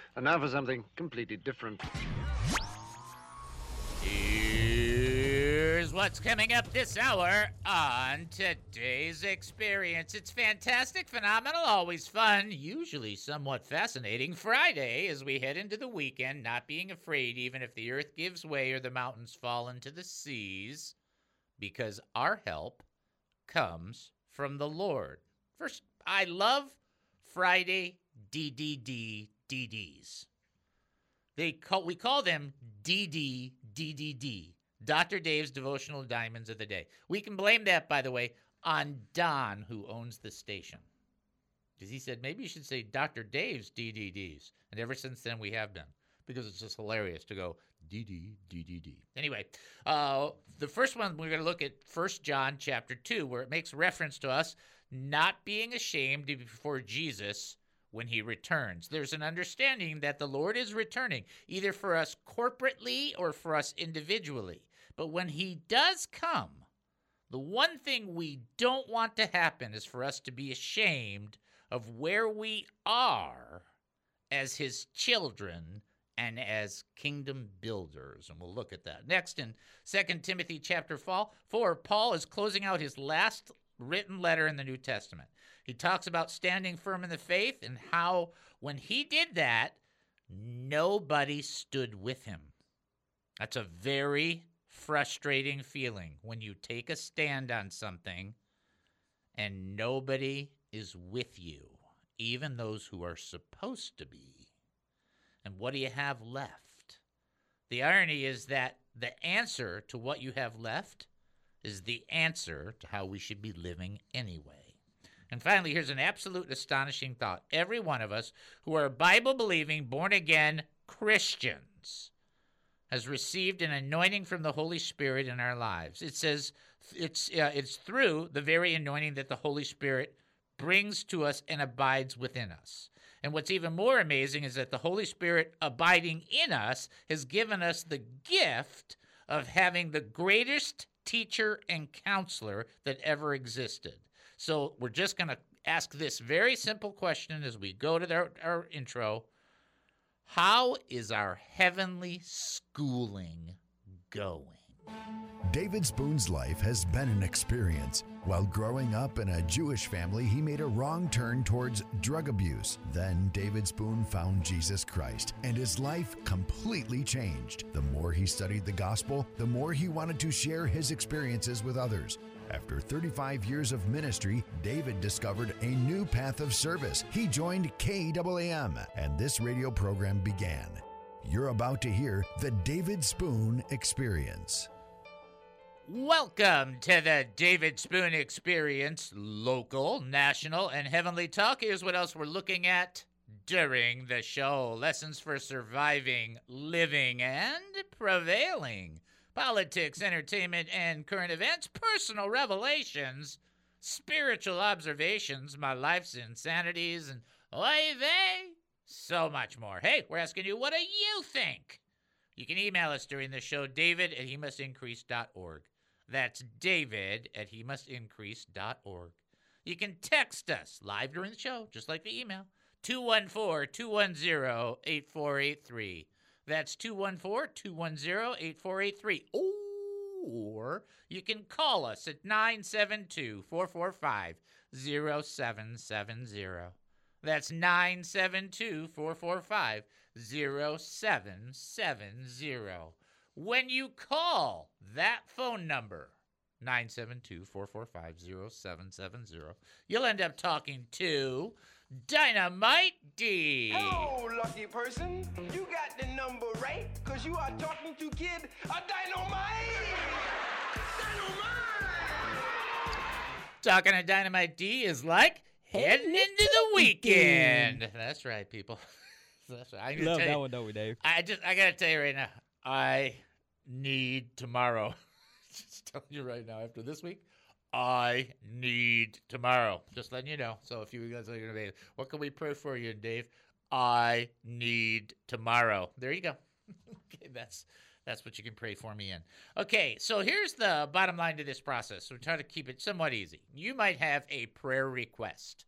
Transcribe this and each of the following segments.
And now for something completely different. Here's what's coming up this hour on today's experience. It's fantastic, phenomenal, always fun, usually somewhat fascinating Friday as we head into the weekend, not being afraid even if the earth gives way or the mountains fall into the seas, because our help comes from the Lord. First, I love Friday DDDs. We call them DDDD, Dr. Dave's Devotional Diamonds of the Day. We can blame that, by the way, on Don, who owns the station. Because he said, maybe you should say Dr. Dave's DDDs. And ever since then, we have been. Because it's just hilarious to go DDDD. Anyway, the first one, we're going to look at 1 John chapter 2, where it makes reference to us not being ashamed to be before Jesus when he returns. There's an understanding that the Lord is returning, either for us corporately or for us individually. But when he does come, the one thing we don't want to happen is for us to be ashamed of where we are as his children and as kingdom builders. And we'll look at that. Next, in 2 Timothy chapter 4, Paul is closing out his last written letter in the New Testament. He talks about standing firm in the faith and how when he did that, nobody stood with him. That's a very frustrating feeling when you take a stand on something and nobody is with you, even those who are supposed to be. And what do you have left? The irony is that the answer to what you have left is the answer to how we should be living anyway. And finally, here's an absolute astonishing thought. Every one of us who are Bible-believing, born-again Christians has received an anointing from the Holy Spirit in our lives. It says it's through the very anointing that the Holy Spirit brings to us and abides within us. And what's even more amazing is that the Holy Spirit abiding in us has given us the gift of having the greatest teacher and counselor that ever existed. So we're just going to ask this very simple question as we go to our intro. How is our heavenly schooling going? David Spoon's life has been an experience. While growing up in a Jewish family, he made a wrong turn towards drug abuse. Then David Spoon found Jesus Christ, and his life completely changed. The more he studied the gospel, the more he wanted to share his experiences with others. After 35 years of ministry, David discovered a new path of service. He joined KAAM, and this radio program began. You're about to hear the David Spoon Experience. Welcome to the David Spoon Experience, local, national, and heavenly talk. Here's what else we're looking at during the show. Lessons for surviving, living, and prevailing. Politics, entertainment, and current events, personal revelations, spiritual observations, my life's insanities, and oy vey, so much more. Hey, we're asking you, what do you think? You can email us during the show, david@hemustincrease.org. That's david@hemustincrease.org. You can text us live during the show, just like the email, 214-210-8483. That's 214-210-8483. Or you can call us at 972-445-0770. That's 972-445-0770. When you call that phone number, 972-445-0770, you'll end up talking to Dynamite D. Hello, lucky person. You got the number right, because you are talking to Kid Dynamite. Talking to Dynamite D is like heading into the weekend. That's right, people. That's right. Love that one, don't we, Dave? I gotta tell you right now, I need tomorrow. Just telling you right now, after this week, I need tomorrow. Just letting you know. So if you guys are gonna be, what can we pray for you, Dave? I need tomorrow. There you go. Okay, that's what you can pray for me in. Okay, so here's the bottom line to this process. So we try to keep it somewhat easy. You might have a prayer request.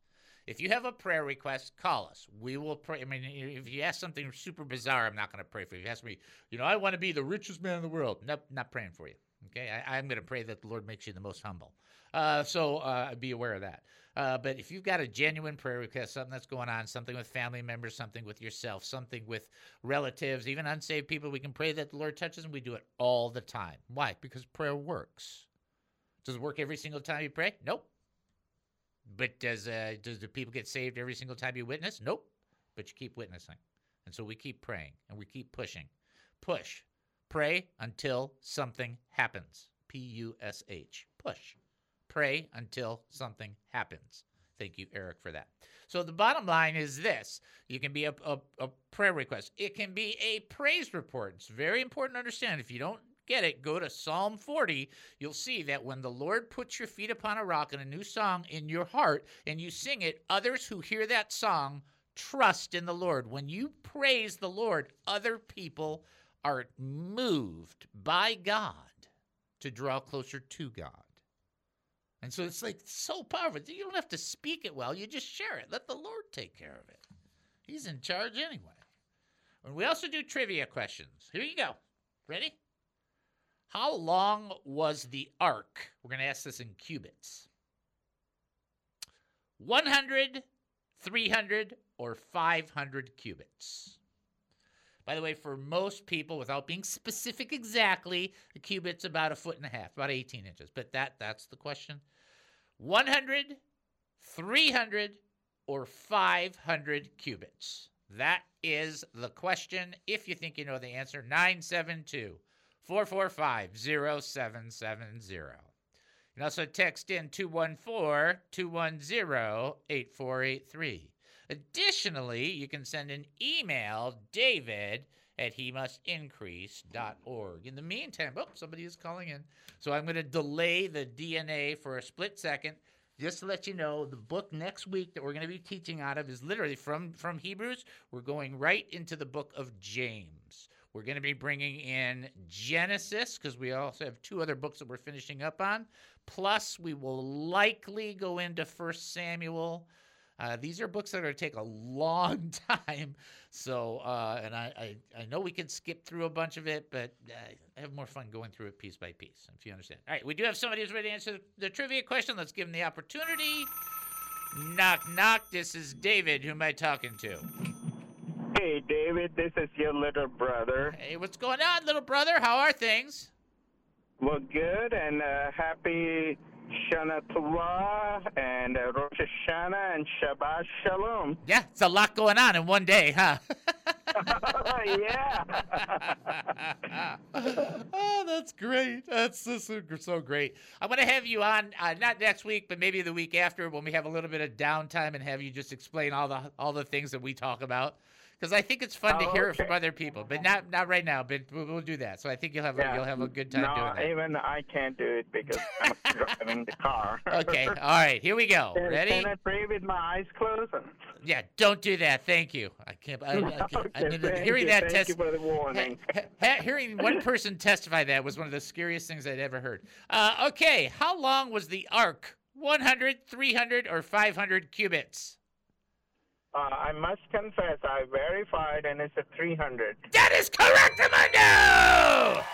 If you have a prayer request, call us. We will pray. I mean, if you ask something super bizarre, I'm not going to pray for you. If you ask me, I want to be the richest man in the world. Nope, not praying for you. Okay, I'm going to pray that the Lord makes you the most humble. So be aware of that. But if you've got a genuine prayer request, something that's going on, something with family members, something with yourself, something with relatives, even unsaved people, we can pray that the Lord touches them. We do it all the time. Why? Because prayer works. Does it work every single time you pray? Nope. But does the people get saved every single time you witness? Nope. But you keep witnessing. And so we keep praying and we keep pushing. Push. Pray until something happens. P-U-S-H. Push. Pray until something happens. Thank you, Eric, for that. So the bottom line is this. You can be a prayer request. It can be a praise report. It's very important to understand. If you don't get it, go to Psalm 40. You'll see that when the Lord puts your feet upon a rock and a new song in your heart and you sing it, others who hear that song trust in the Lord. When you praise the Lord, other people are moved by God to draw closer to God. And so it's like so powerful. You don't have to speak it well. You just share it. Let the Lord take care of it. He's in charge anyway. And we also do trivia questions. Here you go. Ready? How long was the ark? We're going to ask this in cubits. 100, 300, or 500 cubits? By the way, for most people, without being specific exactly, the cubit's about 1.5 feet, about 18 inches. But that's the question. 100, 300, or 500 cubits? That is the question. If you think you know the answer, 972-445-0770. You can also text in 214-210-8483. Additionally, you can send an email, david@hemustincrease.org. In the meantime, somebody is calling in. So I'm going to delay the DNA for a split second just to let you know the book next week that we're going to be teaching out of is literally from Hebrews. We're going right into the book of James. We're going to be bringing in Genesis because we also have 2 other books that we're finishing up on. Plus, we will likely go into 1 Samuel. These are books that are going to take a long time. So, and I know we could skip through a bunch of it, but I have more fun going through it piece by piece, if you understand. All right, we do have somebody who's ready to answer the trivia question. Let's give him the opportunity. Knock, knock. This is David. Who am I talking to? Hey, David, this is your little brother. Hey, what's going on, little brother? How are things? Well, good, and happy Shana Tova and Rosh Hashanah and Shabbat Shalom. Yeah, it's a lot going on in one day, huh? Yeah. Oh, that's great. That's so great. I'm going to have you on, not next week, but maybe the week after when we have a little bit of downtime and have you just explain all the things that we talk about. Because I think it's fun to hear it from other people, but not right now. But we'll do that. So I think you'll have a good time doing that. No, even I can't do it because I'm driving the car. Okay, all right, here we go. Ready? Can I pray with my eyes closed? Yeah, don't do that. Thank you. I can't. I mean, hearing that Thank you for the warning. Hearing one person testify that was one of the scariest things I'd ever heard. Okay, how long was the ark? 100, 300, or 500 cubits? I must confess, I verified, and it's a 300. That is correct, Amundo!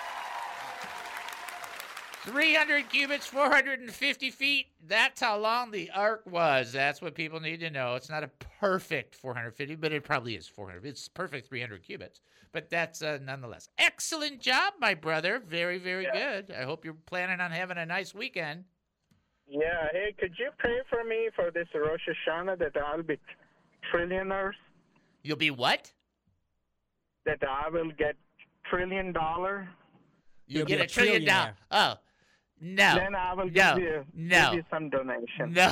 300 cubits, 450 feet. That's how long the ark was. That's what people need to know. It's not a perfect 450, but it probably is 400. It's perfect 300 cubits. But that's nonetheless. Excellent job, my brother. Very, very good. I hope you're planning on having a nice weekend. Yeah. Hey, could you pray for me for this Rosh Hashanah that I'll be trillionaires? You'll be what? That I will get $1 trillion. You'll get $1 trillion. Oh, no. Then I will give you some donation. No.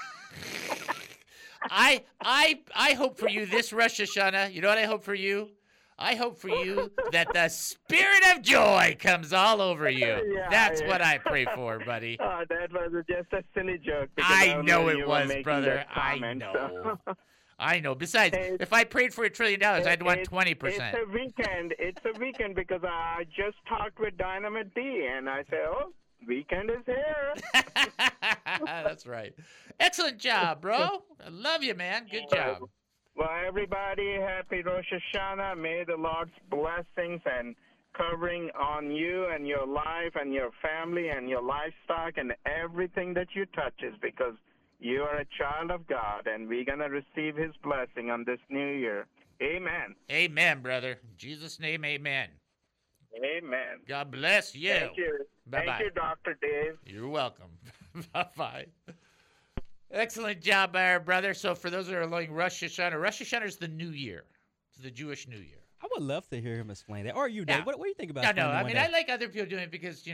I hope for you this Rosh Hashanah. You know what I hope for you? I hope for you that the spirit of joy comes all over you. Yeah, That's what I pray for, buddy. Oh, that was just a silly joke. I know it was, brother. Comment, I know. I know. Besides, if I prayed for $1 trillion, I'd want 20%. It's a weekend. It's a weekend because I just talked with Dynamite D, and I said, oh, weekend is here. That's right. Excellent job, bro. I love you, man. Good job. Well, everybody, happy Rosh Hashanah. May the Lord's blessings and covering on you and your life and your family and your livestock and everything that you touches, because you are a child of God, and we're going to receive his blessing on this new year. Amen. Amen, brother. In Jesus' name, amen. Amen. God bless you. Thank you. Bye-bye. Thank you, Dr. Dave. You're welcome. Bye-bye. Excellent job, our brother. So for those that are learning Rosh Hashanah is the new year. It's the Jewish New Year. I would love to hear him explain that. Or you, Dave. Yeah. What do you think about No, explaining I one mean, day? I like other people doing it because,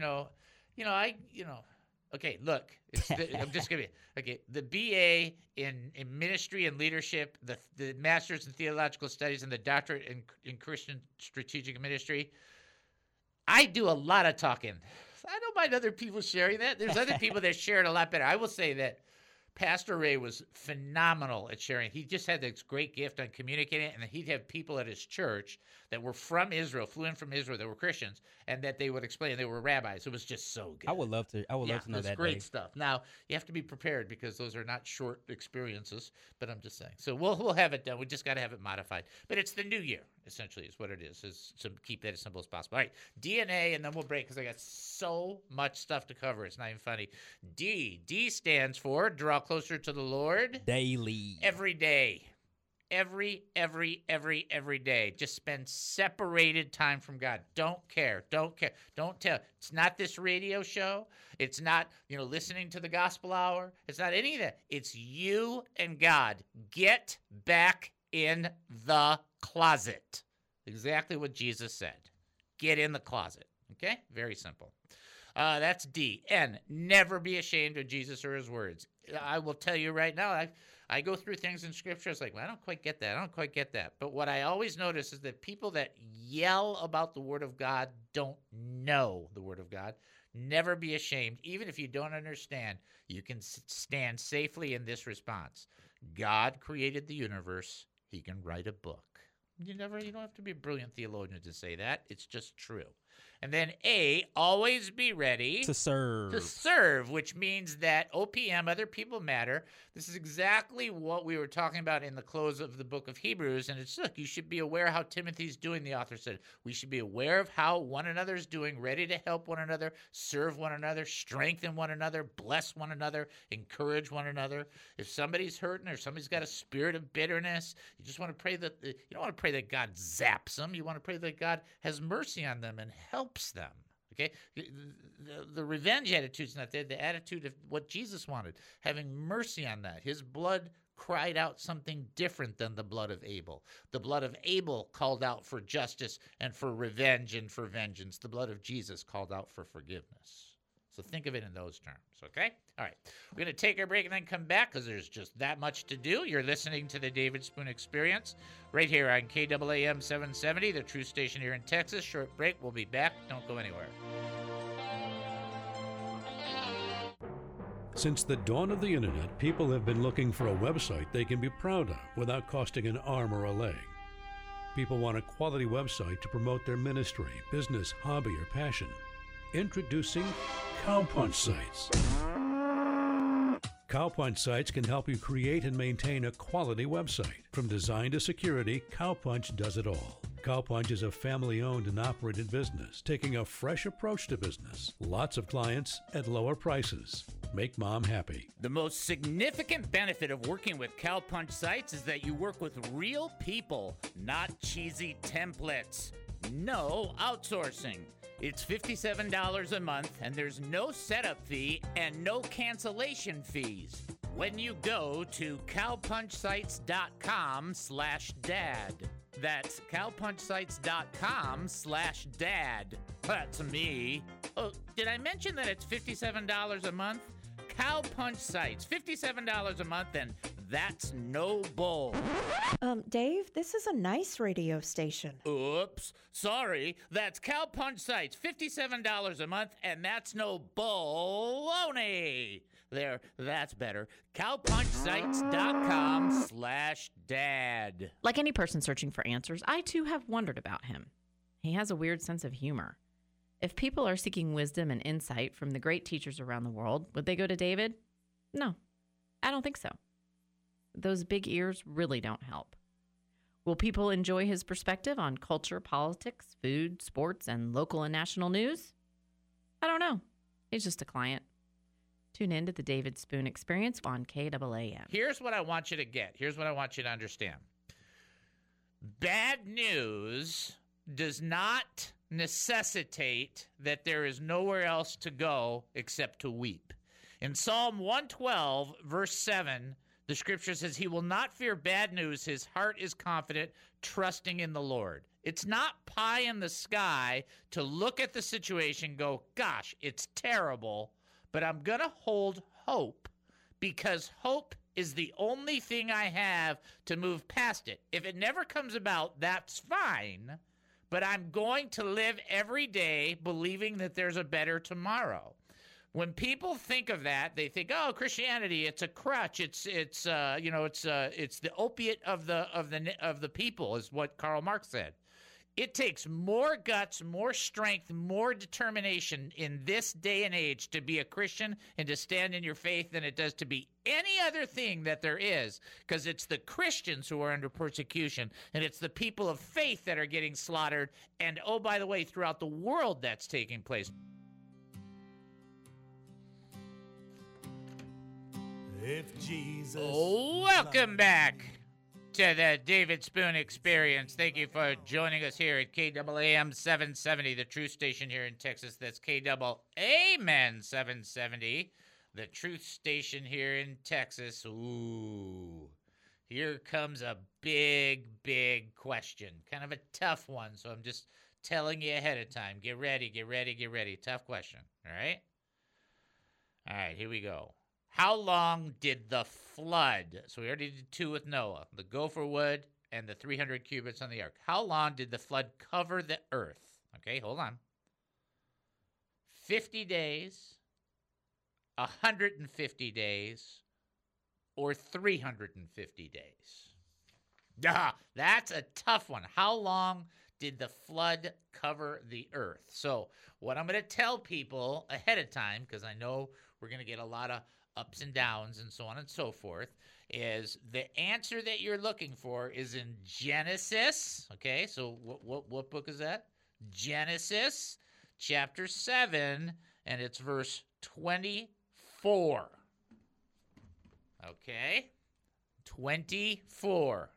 okay, look, I'm just going to be, okay, the BA in ministry and leadership, the master's in theological studies, and the doctorate in Christian strategic ministry, I do a lot of talking. I don't mind other people sharing that. There's other people that share it a lot better. I will say that Pastor Ray was phenomenal at sharing. He just had this great gift on communicating, and he'd have people at his church that were from Israel, flew in from Israel, that were Christians, and that they would explain. They were rabbis. It was just so good. I would love to. I would love to know it's that. great Dave. stuff. Now you have to be prepared because those are not short experiences. But I'm just saying. So we'll have it done. We just got to have it modified. But it's the new year, essentially, is what it is. Is to keep that as simple as possible. All right, DNA, and then we'll break because I got so much stuff to cover. It's not even funny. D stands for draw closer to the Lord Daily. every day. Every day. Just spend separated time from God. Don't care. Don't tell. It's not this radio show. It's not, listening to the gospel hour. It's not any of that. It's you and God. Get back in the closet. Exactly what Jesus said. Get in the closet. Okay? Very simple. That's D. N. Never be ashamed of Jesus or his words. I will tell you right now, I go through things in Scripture. It's like, well, I don't quite get that. But what I always notice is that people that yell about the Word of God don't know the Word of God. Never be ashamed. Even if you don't understand, you can stand safely in this response. God created the universe. He can write a book. You don't have to be a brilliant theologian to say that. It's just true. And then A, always be ready To serve. to serve, which means that OPM, other people matter. This is exactly what we were talking about in the close of the book of Hebrews. And it's, look, you should be aware how Timothy's doing, the author said. We should be aware of how one another's doing, ready to help one another, serve one another, strengthen one another, bless one another, encourage one another. If somebody's hurting or somebody's got a spirit of bitterness, you just want to pray that, you don't want to pray that God zaps them. You want to pray that God has mercy on them and helps them. Okay, the revenge attitude is not there. The attitude of what Jesus wanted, having mercy on that. His blood cried out something different than the blood of Abel. The blood of Abel called out for justice and for revenge and for vengeance. The blood of Jesus called out for forgiveness. So think of it in those terms, okay? All right. We're going to take our break and then come back because there's just that much to do. You're listening to the David Spoon Experience right here on KAAM 770, the true station here in Texas. Short break. We'll be back. Don't go anywhere. Since the dawn of the internet, people have been looking for a website they can be proud of without costing an arm or a leg. People want a quality website to promote their ministry, business, hobby, or passion. Introducing Cowpunch Sites. Cowpunch Sites can help you create and maintain a quality website. From design to security, Cowpunch does it all. Cowpunch is a family-owned and operated business, taking a fresh approach to business. Lots of clients at lower prices. Make mom happy. The most significant benefit of working with Cowpunch Sites is that you work with real people, not cheesy templates. No outsourcing. It's $57 a month, and there's no setup fee and no cancellation fees when you go to cowpunchsites.com/dad. That's cowpunchsites.com/dad. That's me. Oh, did I mention that it's $57 a month? Cowpunch Sites, $57 a month, and that's no bull. Dave, this is a nice radio station. Oops, sorry. That's Cowpunch Sites, $57 a month, and that's no baloney. There, that's better. Cowpunchsites.com/dad. Like any person searching for answers, I too have wondered about him. He has a weird sense of humor. If people are seeking wisdom and insight from the great teachers around the world, would they go to David? No, I don't think so. Those big ears really don't help. Will people enjoy his perspective on culture, politics, food, sports, and local and national news? I don't know. He's just a client. Tune in to the David Spoon Experience on KAAM. Here's what I want you to get. Here's what I want you to understand. Bad news does not necessitate that there is nowhere else to go except to weep. In Psalm 112, verse 7, the scripture says, he will not fear bad news. His heart is confident, trusting in the Lord. It's not pie in the sky to look at the situation and go, gosh, it's terrible, but I'm going to hold hope because hope is the only thing I have to move past it. If it never comes about, that's fine, but I'm going to live every day believing that there's a better tomorrow. When people think of that, they think, "Oh, Christianity, it's a crutch. It's the opiate of the people," is what Karl Marx said. It takes more guts, more strength, more determination in this day and age to be a Christian and to stand in your faith than it does to be any other thing that there is, because it's the Christians who are under persecution, and it's the people of faith that are getting slaughtered, and, oh, by the way, throughout the world that's taking place. If Jesus. Welcome back to the David Spoon Experience. Thank you for joining us here at KAAM 770, the truth station here in Texas. That's KAAM 770, the truth station here in Texas. Ooh, here comes a big, big question. Kind of a tough one, so I'm just telling you ahead of time. Get ready, get ready, get ready. Tough question, all right? All right, here we go. How long did the flood, so we already did 2 with Noah, the gopher wood and the 300 cubits on the ark. How long did the flood cover the earth? Okay, hold on. 50 days, 150 days, or 350 days? That's a tough one. How long did the flood cover the earth? So what I'm going to tell people ahead of time, because I know we're going to get a lot of ups and downs and so on and so forth, is the answer that you're looking for is in Genesis. Okay, so what book is that? Genesis chapter 7, and it's verse 24. Okay, 24,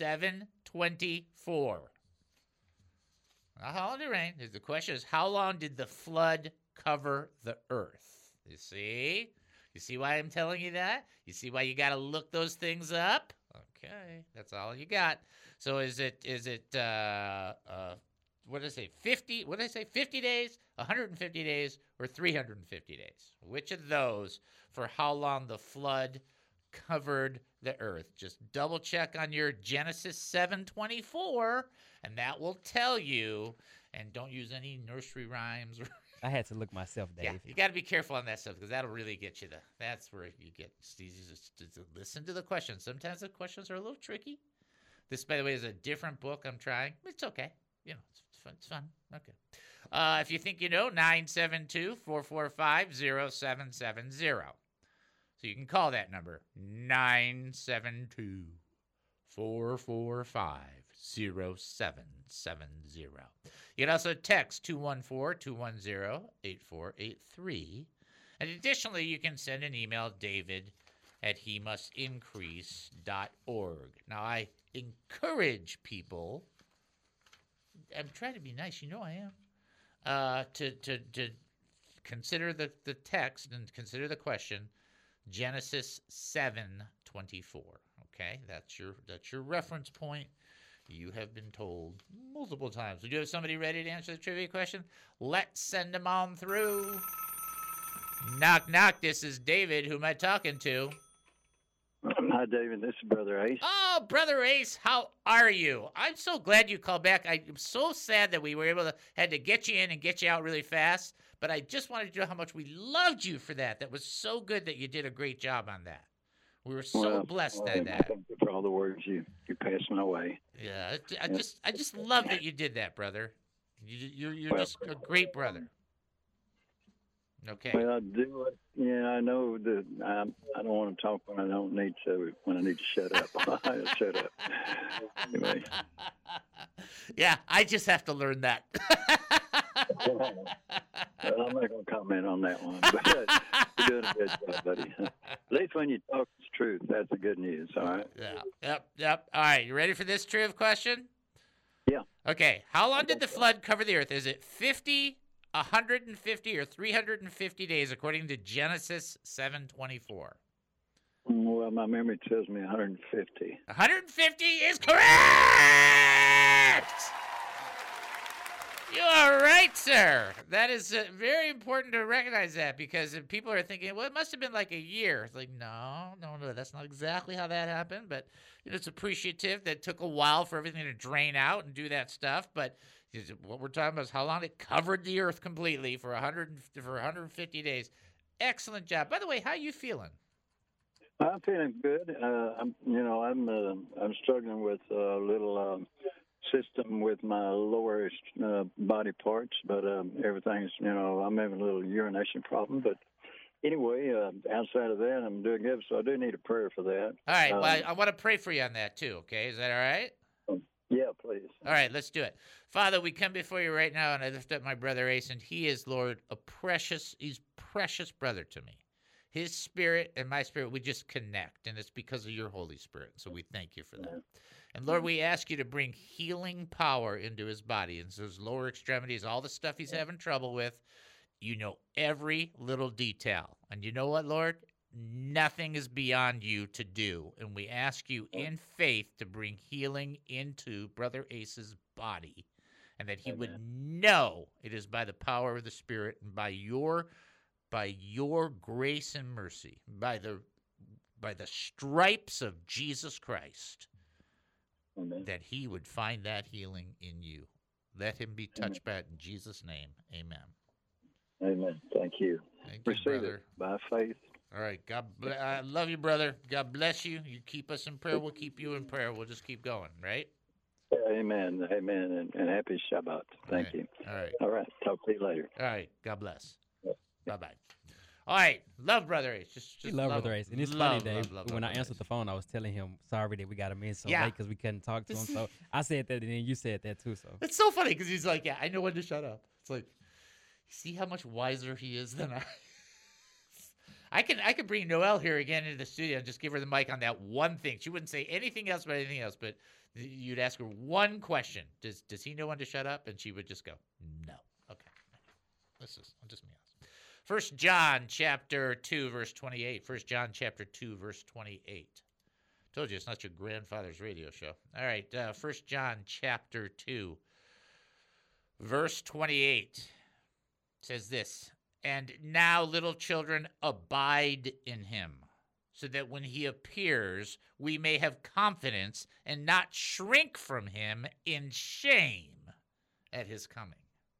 7:24. How long did it rain? The question is, how long did the flood cover the earth? You see? You see why I'm telling you that? You see why you got to look those things up? Okay, that's all you got. So is it what did I say? 50? What did I say? 50 days, 150 days, or 350 days? Which of those for how long the flood covered the earth? Just double check on your Genesis 7:24, and that will tell you. And don't use any nursery rhymes. I had to look myself, Dave. Yeah, you got to be careful on that stuff because that'll really get you. That's where you get. Just listen to the questions. Sometimes the questions are a little tricky. This, by the way, is a different book I'm trying. It's okay. You know, it's fun. It's fun. Okay. If you think you know, 972-445-0770. So you can call that number, 972-445-0770. You can also text 214-210-8483. And additionally, you can send an email, david@hemustincrease.org. Now, I encourage people, I'm trying to be nice, you know I am, to consider the text and consider the question, Genesis 7:24. Okay, that's your reference point. You have been told multiple times. Do you have somebody ready to answer the trivia question? Let's send them on through. Knock, knock. This is David. Who am I talking to? Hi, David. This is Brother Ace. Oh, Brother Ace, how are you? I'm so glad you called back. I'm so sad that we were had to get you in and get you out really fast. But I just wanted to know how much we loved you for that. That was so good that you did a great job on that. We were so blessed by that. Thank you for all the words you passed my way. Yeah, I just love that you did that, brother. You're just a great brother. Okay. Well, I do it. Yeah, I know that I don't want to talk when I don't need to. When I need to shut up, I'll shut up. Anyway. Yeah, I just have to learn that. Well, I'm not going to comment on that one, but you're doing a good job, buddy. At least when you talk the truth, that's the good news, all right? Yeah. Yep. All right, you ready for this trivia question? Yeah. Okay, how long did the flood cover the earth? Is it 50, 150, or 350 days, according to Genesis 7:24? Well, my memory tells me 150. 150 is correct! You are right, sir. That is very important to recognize that, because if people are thinking, well, it must have been like a year. It's like, no, that's not exactly how that happened. But it's appreciative that it took a while for everything to drain out and do that stuff. But what we're talking about is how long it covered the earth completely for 150 days. Excellent job. By the way, how are you feeling? I'm feeling good. I'm struggling with a little system with my lower body parts, but everything's, I'm having a little urination problem. But anyway, outside of that, I'm doing good. So I do need a prayer for that. All right. Well, I want to pray for you on that too. Okay, is that all right? Yeah, please. All right, let's do it. Father, we come before you right now, and I lift up my brother Ace, and he is, Lord, he's precious brother to me. His spirit and my spirit, we just connect, and it's because of your Holy Spirit. So we thank you for that. And Lord, we ask you to bring healing power into his body, and so his lower extremities, all the stuff he's having trouble with. You know every little detail. And you know what, Lord? Nothing is beyond you to do. And we ask you in faith to bring healing into Brother Ace's body, and that he would know it is by the power of the Spirit and by your grace and mercy, by the stripes of Jesus Christ, that he would find that healing in you. Let him be touched by it in Jesus' name. Amen. Amen. Thank you. Thank you, Receive brother. it by faith. All right. I love you, brother. God bless you. You keep us in prayer. We'll keep you in prayer. We'll just keep going, right? Amen. Amen. And happy Shabbat. Thank you. All right. All right. Talk to you later. All right. God bless. Bye-bye. All right. Love Brother Ace. Just love Brother Ace. And it's funny, Dave, love when I Brother answered the phone, I was telling him, sorry that we got him in so Yeah. late because we couldn't talk to him. So I said that, and then you said that too. So It's so funny because he's like, yeah, I know when to shut up. It's like, see how much wiser he is than I. I could bring Noelle here again into the studio and just give her the mic on that one thing. She wouldn't say anything else about anything else, but you'd ask her one question. Does he know when to shut up? And she would just go, no. Okay. I'm just being honest. 1 John chapter 2, verse 28. 1 John chapter 2, verse 28. Told you it's not your grandfather's radio show. All right. 1 John chapter 2, verse 28 says this. And now, little children, abide in him, so that when he appears, we may have confidence and not shrink from him in shame at his coming.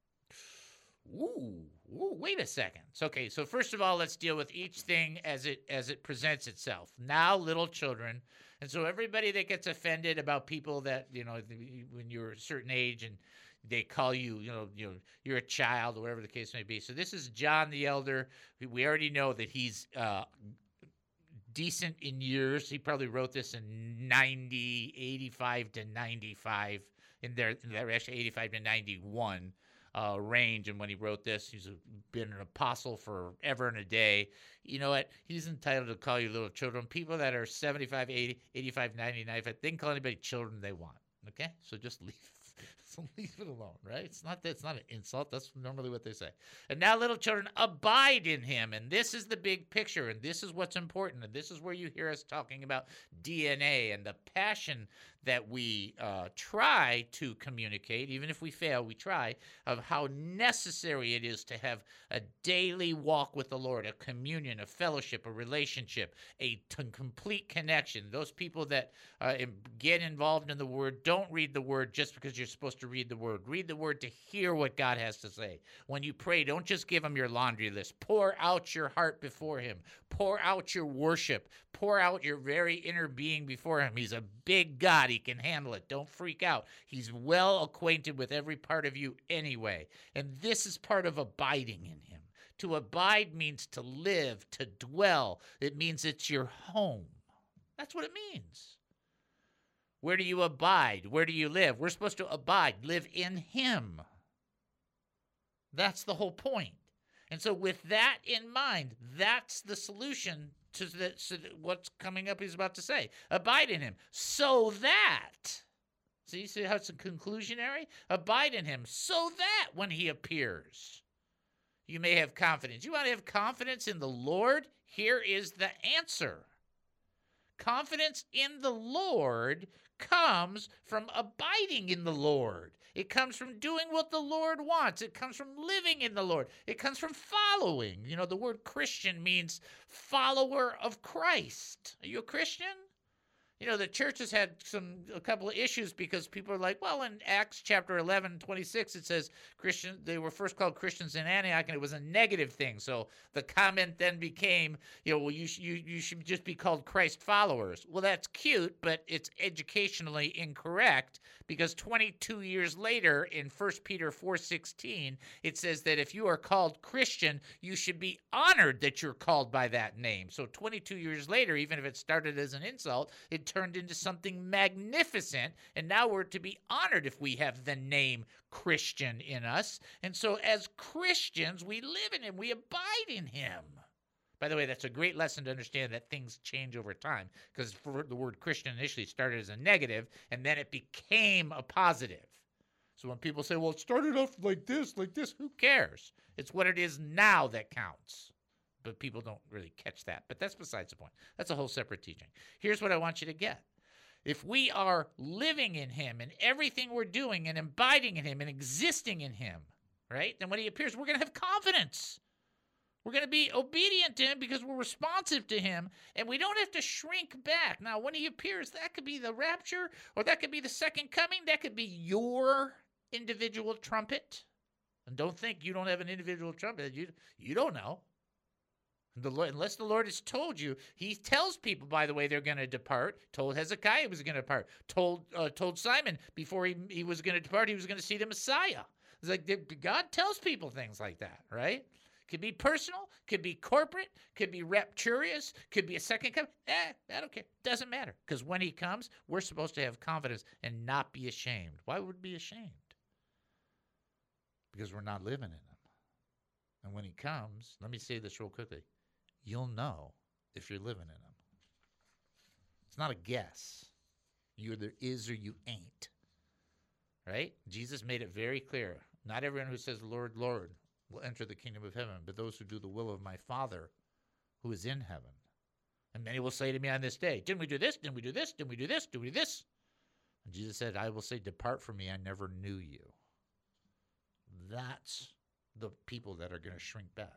Ooh, wait a second. Okay, so first of all, let's deal with each thing as it presents itself. Now, little children, and so everybody that gets offended about people that, when you're a certain age and they call you, you're a child or whatever the case may be. So this is John the Elder. We already know that he's decent in years. He probably wrote this in 85 to 95, in there actually 85 to 91 range. And when he wrote this, he's been an apostle forever and a day. You know what? He's entitled to call you little children. People that are 75, 80, 85, 90, 95, they can call anybody children they want. Okay? So just leave it alone, right? It's not an insult. That's normally what they say. And now, little children, abide in him. And this is the big picture, and this is what's important. And this is where you hear us talking about DNA and the passion that we try to communicate, even if we fail, we try, of how necessary it is to have a daily walk with the Lord, a communion, a fellowship, a relationship, a complete connection. Those people that get involved in the Word, don't read the Word just because you're supposed to read the Word. Read the Word to hear what God has to say. When you pray, don't just give him your laundry list. Pour out your heart before him. Pour out your worship. Pour out your very inner being before him. He's a big God. He can handle it. Don't freak out. He's well acquainted with every part of you anyway. And this is part of abiding in him. To abide means to live, to dwell. It means it's your home. That's what it means. Where do you abide? Where do you live? We're supposed to abide, live in him. That's the whole point. And so with that in mind, that's the solution to what's coming up he's about to say. Abide in him so that, see how it's a conclusionary? Abide in him so that when he appears, you may have confidence. You want to have confidence in the Lord? Here is the answer. Confidence in the Lord comes from abiding in the Lord. It comes from doing what the Lord wants. It comes from living in the Lord. It comes from following. You know, the word Christian means follower of Christ. Are you a Christian? You know, the church has had a couple of issues because people are like, well, in Acts chapter 11, 26, it says they were first called Christians in Antioch, and it was a negative thing. So the comment then became, well, you should just be called Christ followers. Well, that's cute, but it's educationally incorrect because 22 years later in 1 Peter 4:16, it says that if you are called Christian, you should be honored that you're called by that name. So 22 years later, even if it started as an insult, it turned into something magnificent, and now we're to be honored if we have the name Christian in us. And so as Christians, we live in him, we abide in him. By the way, that's a great lesson to understand that things change over time, because the word Christian initially started as a negative, and then it became a positive. So when people say, well, it started off like this, who cares? It's what it is now that counts. But people don't really catch that. But that's besides the point. That's a whole separate teaching. Here's what I want you to get. If we are living in him and everything we're doing and abiding in him and existing in him, right, then when he appears, we're going to have confidence. We're going to be obedient to him because we're responsive to him, and we don't have to shrink back. Now, when he appears, that could be the rapture, or that could be the second coming. That could be your individual trumpet. And don't think you don't have an individual trumpet. You don't know. Unless the Lord has told you, he tells people, by the way, they're going to depart. Told Hezekiah he was going to depart. Told Simon before he was going to depart, he was going to see the Messiah. It's like God tells people things like that, right? Could be personal, could be corporate, could be rapturous, could be a second coming. I don't care. Doesn't matter. Because when he comes, we're supposed to have confidence and not be ashamed. Why would we be ashamed? Because we're not living in him. And when he comes, let me say this real quickly. You'll know if you're living in him. It's not a guess. You either is or you ain't. Right? Jesus made it very clear. Not everyone who says, Lord, Lord, will enter the kingdom of heaven, but those who do the will of my Father who is in heaven. And many will say to me on this day, didn't we do this? Didn't we do this? Didn't we do this? Didn't we do this? And Jesus said, I will say, depart from me, I never knew you. That's the people that are going to shrink back.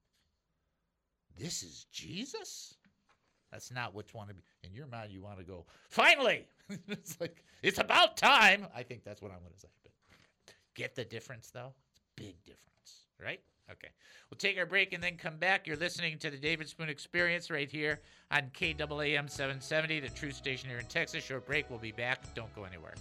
This is Jesus? That's not what you want to be. In your mind, you want to go, finally! It's like, it's about time. I think that's what I'm going to say. But get the difference, though? It's a big difference, right? Okay. We'll take our break and then come back. You're listening to the David Spoon Experience right here on KAAM 770, the Truth Station here in Texas. Short break. We'll be back. Don't go anywhere.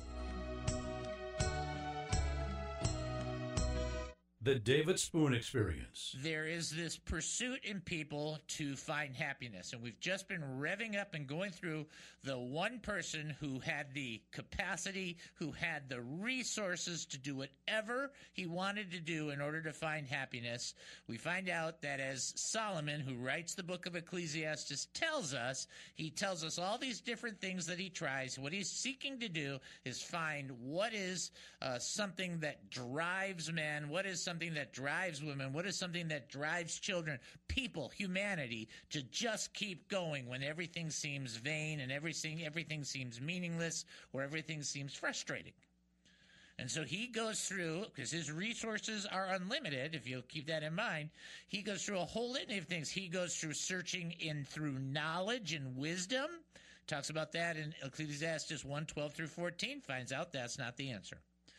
The David Spoon Experience. There is this pursuit in people to find happiness, and we've just been revving up and going through the one person who had the capacity, who had the resources to do whatever he wanted to do in order to find happiness. We find out that as Solomon, who writes the book of Ecclesiastes, tells us, he tells us all these different things that he tries. What he's seeking to do is find what is something that drives men, what is something that drives women, what is something that drives children, people, humanity, to just keep going when everything seems vain and everything seems meaningless or everything seems frustrating. And so he goes through, because his resources are unlimited, if you'll keep that in mind, he goes through a whole litany of things. He goes through searching through knowledge and wisdom. Talks about that in Ecclesiastes 1:12 through 14, finds out that's not the answer.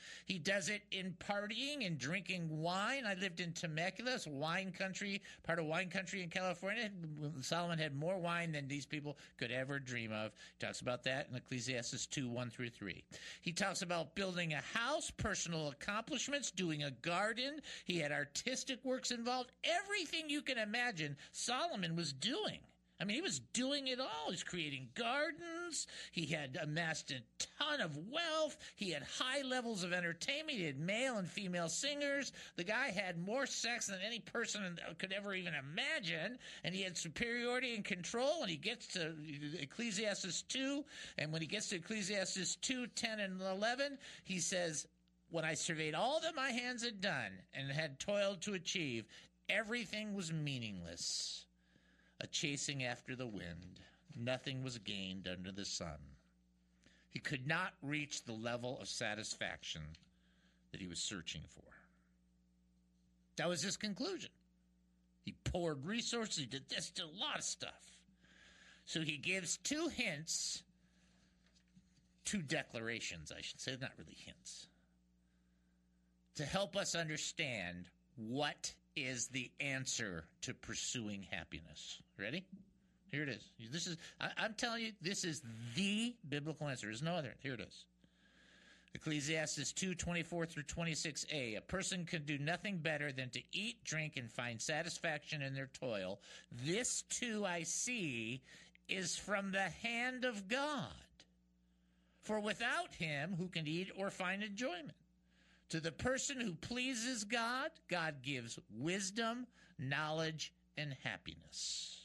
He does it in partying and drinking wine. I lived in Temecula, it's wine country, part of wine country in California. Solomon had more wine than these people could ever dream of. He talks about that in Ecclesiastes 2:1-3. He talks about building a house, personal accomplishments, doing a garden. He had artistic works involved. Everything you can imagine, Solomon was doing. I mean, he was doing it all. He's creating gardens. He had amassed a ton of wealth. He had high levels of entertainment. He had male and female singers. The guy had more sex than any person could ever even imagine. And he had superiority and control. And he gets to Ecclesiastes 2. And when he gets to Ecclesiastes 2:10 and 11, he says, when I surveyed all that my hands had done and had toiled to achieve, everything was meaningless. A chasing after the wind. Nothing was gained under the sun. He could not reach the level of satisfaction that he was searching for. That was his conclusion. He poured resources, he did this, did a lot of stuff. So he gives two hints, two declarations, I should say, not really hints, to help us understand what is the answer to pursuing happiness. Ready? Here it is. This is, I'm telling you, this is the biblical answer. There's no other. Here it is. Ecclesiastes 2:24-26a. A person can do nothing better than to eat, drink, and find satisfaction in their toil. This too I see is from the hand of God. For without him, who can eat or find enjoyment? To the person who pleases God, God gives wisdom, knowledge, and happiness.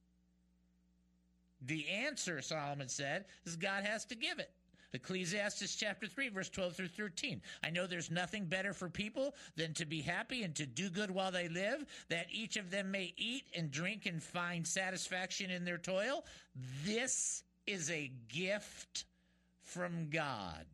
The answer, Solomon said, is God has to give it. Ecclesiastes chapter 3, verse 12-13. I know there's nothing better for people than to be happy and to do good while they live, that each of them may eat and drink and find satisfaction in their toil. This is a gift from God.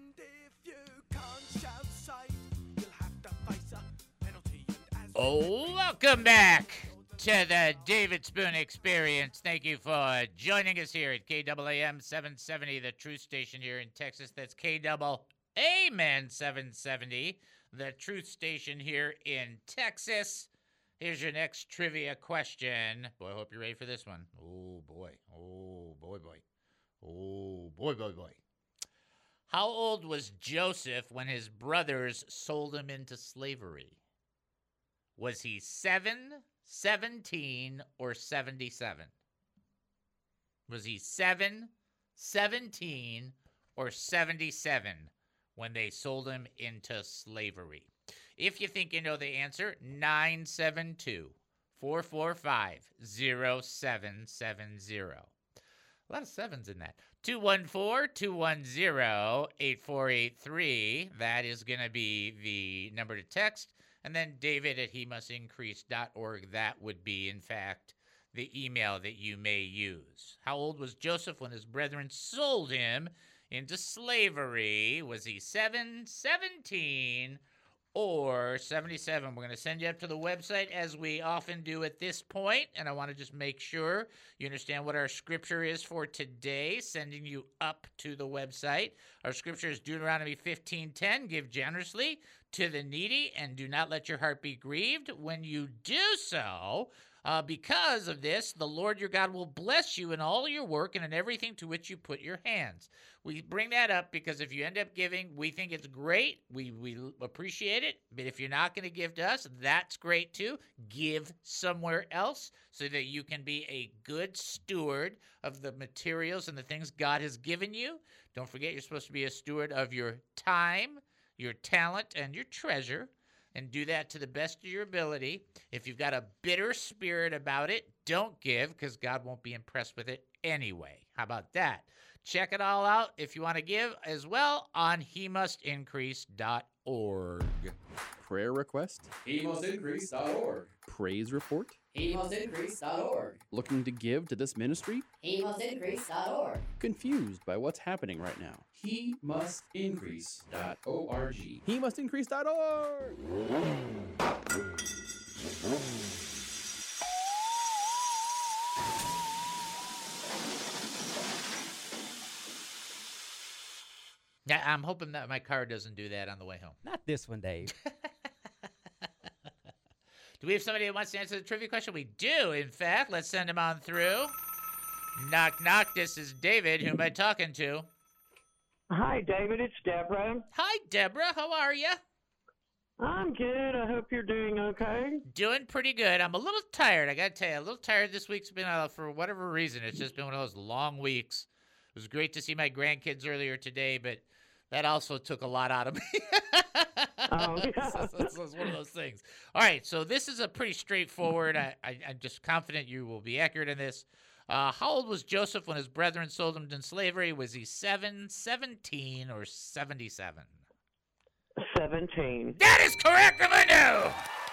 Oh, welcome back to the David Spoon Experience. Thank you for joining us here at KAAM 770, the Truth Station here in Texas. That's KAAM 770, the Truth Station here in Texas. Here's your next trivia question. Boy, I hope you're ready for this one. Oh, boy. Oh, boy, boy. Oh, boy, boy, boy. How old was Joseph when his brothers sold him into slavery? Was he 7, 17, or 77? Was he 7, 17, or 77 when they sold him into slavery? If you think you know the answer, 972-445-0770. A lot of sevens in that. 214-210-8483. That is going to be the number to text. And then David at hemustincrease.org. That would be, in fact, the email that you may use. How old was Joseph when his brethren sold him into slavery? Was he 7, 17, or 77? We're going to send you up to the website, as we often do at this point. And I want to just make sure you understand what our scripture is for today, sending you up to the website. Our scripture is Deuteronomy 15:10. Give generously to the needy, and do not let your heart be grieved. When you do so, because of this, the Lord your God will bless you in all your work and in everything to which you put your hands. We bring that up because if you end up giving, we think it's great. We appreciate it. But if you're not going to give to us, that's great too. Give somewhere else so that you can be a good steward of the materials and the things God has given you. Don't forget, you're supposed to be a steward of your time, your talent, and your treasure, and do that to the best of your ability. If you've got a bitter spirit about it, don't give, because God won't be impressed with it anyway. How about that? Check it all out if you want to give as well on hemustincrease.org. Prayer request? hemustincrease.org. Praise report? hemustincrease.org. Looking to give to this ministry? hemustincrease.org. Confused by what's happening right now? hemustincrease.org. hemustincrease.org. Yeah, I'm hoping that my car doesn't do that on the way home. Not this one, Dave. Do we have somebody that wants to answer the trivia question? We do, in fact. Let's send him on through. Knock, knock. This is David. Who am I talking to? Hi, David. It's Deborah. Hi, Deborah. How are you? I'm good. I hope you're doing okay. Doing pretty good. I'm a little tired. I got to tell you, a little tired. This week's been, for whatever reason, it's just been one of those long weeks. It was great to see my grandkids earlier today, but that also took a lot out of me. Oh, yeah. So it's one of those things. All right, so this is a pretty straightforward. I'm just confident you will be accurate in this. How old was Joseph when his brethren sold him into slavery? Was he 7, 17, or 77? 17. That is correct, Ramon!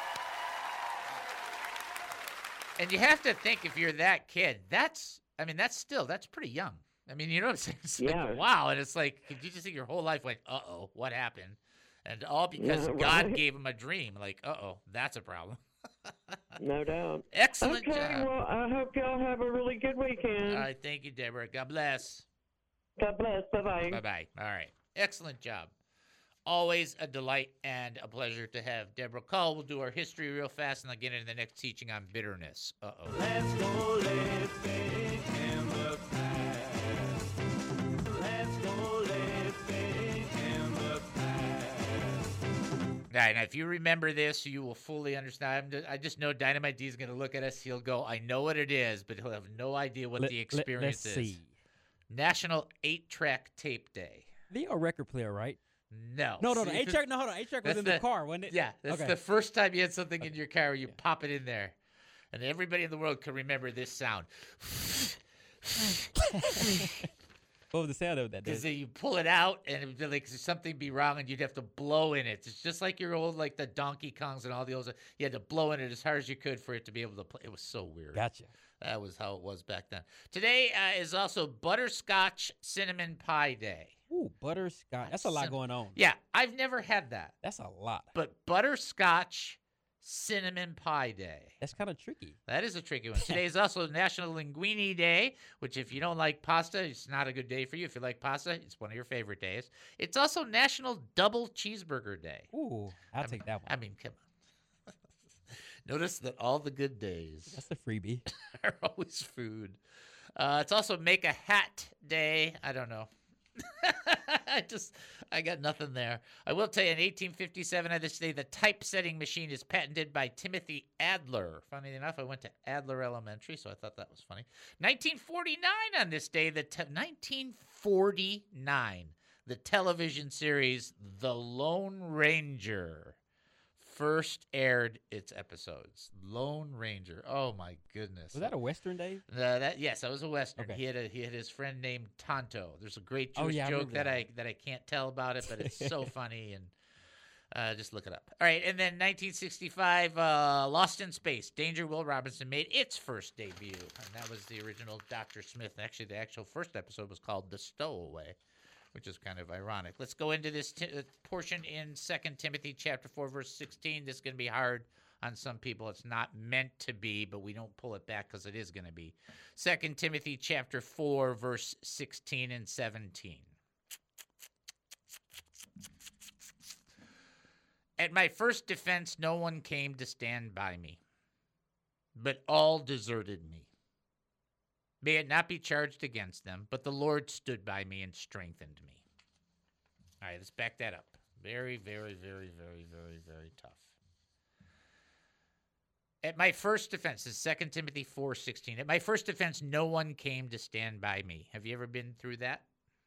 And you have to think, if you're that kid, that's pretty young. I mean, you know what I'm saying? It's Yeah. like, wow. And it's like, could you just think your whole life went, uh-oh, what happened? And all because Yeah, God right. gave him a dream. Like, uh-oh, that's a problem. No doubt. Excellent Okay, job. well, I hope y'all have a really good weekend. All right, thank you, Deborah. God bless. God bless. Bye-bye. Bye-bye. All right. Excellent job. Always a delight and a pleasure to have Deborah call. We'll do our history real fast and then get into the next teaching on bitterness. Uh-oh. Let's go living in the past. Let's go living in the past. All right, now if you remember this, you will fully understand. I just know Dynamite D is going to look at us. He'll go, I know what it is, but he'll have no idea what the experience let's is. see. National 8-Track Tape Day. They a record player, right? No. No. See, 8-Track, no, hold on. 8-Track was that's in the car, wasn't it? Yeah, that's Okay. the first time you had something in your car, you pop it in there. And everybody in the world can remember this sound. What was the sound of that? Because Dave? you pull it out and it would be like something be wrong and you'd have to blow in it. It's just like your old, like the Donkey Kongs and all the old. You had to blow in it as hard as you could for it to be able to play. It was so weird. Gotcha. That was how it was back then. Today is also Butterscotch Cinnamon Pie Day. Ooh, butterscotch. That's a lot going on. Yeah, I've never had that. That's a lot. But Butterscotch Cinnamon Pie Day. That's kind of tricky. That is a tricky one. Today is also National Linguine Day, which if you don't like pasta, it's not a good day for you. If you like pasta, it's one of your favorite days. It's also National Double Cheeseburger Day. Ooh, I'll take that one. I mean, come on. Notice that all the good days That's the freebie. are always food. It's also Make a Hat Day. I don't know. I got nothing there. I will tell you, in 1857 on this day, the typesetting machine is patented by Timothy Adler. Funny enough, I went to Adler Elementary, so I thought that was funny. 1949 on this day, 1949, the television series The Lone Ranger first aired its episodes. Lone Ranger. Oh my goodness. Was that a Western, Dave? Yes, that was a Western. Okay. He had his friend named Tonto. There's a great Oh, Jewish yeah, I joke remember that I can't tell about it, but it's so funny, and just look it up. All right, and then 1965, Lost in Space. Danger Will Robinson made its first debut, and that was the original Dr. Smith. Actually, the actual first episode was called The Stowaway, which is kind of ironic. Let's go into this portion in 2 Timothy chapter 4, verse 16. This is going to be hard on some people. It's not meant to be, but we don't pull it back because it is going to be. 2 Timothy chapter 4, verse 16 and 17. At my first defense, no one came to stand by me, but all deserted me. May it not be charged against them, but the Lord stood by me and strengthened me. All right, let's back that up. Very, very, very, very, very, very tough. At my first defense, this is 2 Timothy 4:16. At my first defense, no one came to stand by me. Have you ever been through that?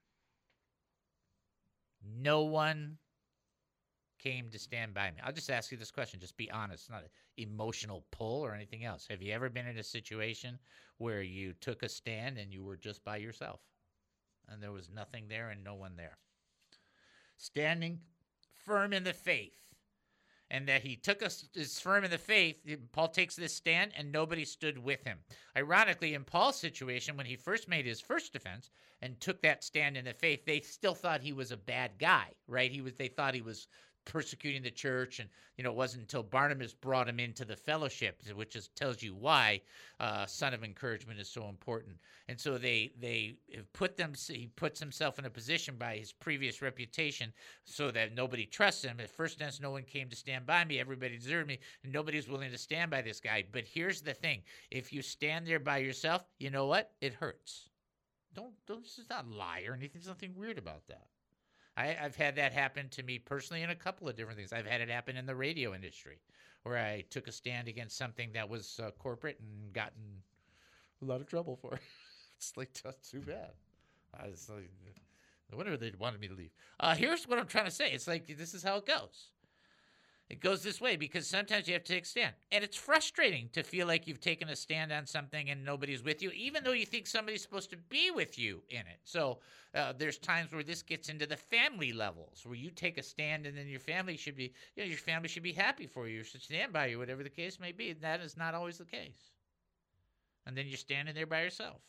No one came to stand by me. I'll just ask you this question. Just be honest. It's not an emotional pull or anything else. Have you ever been in a situation where you took a stand and you were just by yourself and there was nothing there and no one there? Standing firm in the faith. And that he took us is firm in the faith. Paul takes this stand and nobody stood with him. Ironically, in Paul's situation, when he first made his first defense and took that stand in the faith, they still thought he was a bad guy, right? They thought he was persecuting the church, and it wasn't until Barnabas brought him into the fellowship, which just tells you why son of encouragement is so important. And so they have he puts himself in a position by his previous reputation so that nobody trusts him. At first instance, no one came to stand by me. Everybody deserted me, and nobody's willing to stand by this guy. But here's the thing: if you stand there by yourself, you know what? It hurts. Don't just not lie or anything. There's nothing weird about that. I've had that happen to me personally in a couple of different things. I've had it happen in the radio industry where I took a stand against something that was corporate and gotten a lot of trouble for it. It's like, that's too bad. I was like, no wonder they wanted me to leave. Here's what I'm trying to say. It's like, this is how it goes. It goes this way because sometimes you have to take a stand. And it's frustrating to feel like you've taken a stand on something and nobody's with you, even though you think somebody's supposed to be with you in it. So there's times where this gets into the family levels, where you take a stand and then your family should be, your family should be happy for you, should stand by you, whatever the case may be. That is not always the case. And then you're standing there by yourself.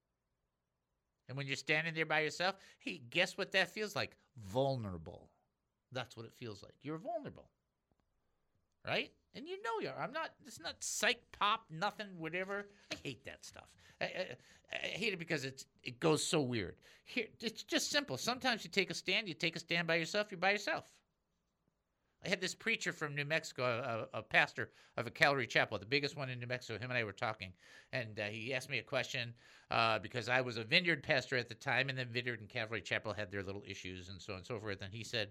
And when you're standing there by yourself, hey, guess what that feels like? Vulnerable. That's what it feels like. You're vulnerable. Right? And you know it's not psych pop, nothing, whatever. I hate that stuff. I hate it because it goes so weird. Here, it's just simple. Sometimes you take a stand by yourself, you're by yourself. I had this preacher from New Mexico, a pastor of a Calvary Chapel, the biggest one in New Mexico. Him and I were talking, and he asked me a question because I was a Vineyard pastor at the time, and then Vineyard and Calvary Chapel had their little issues and so on and so forth. And he said,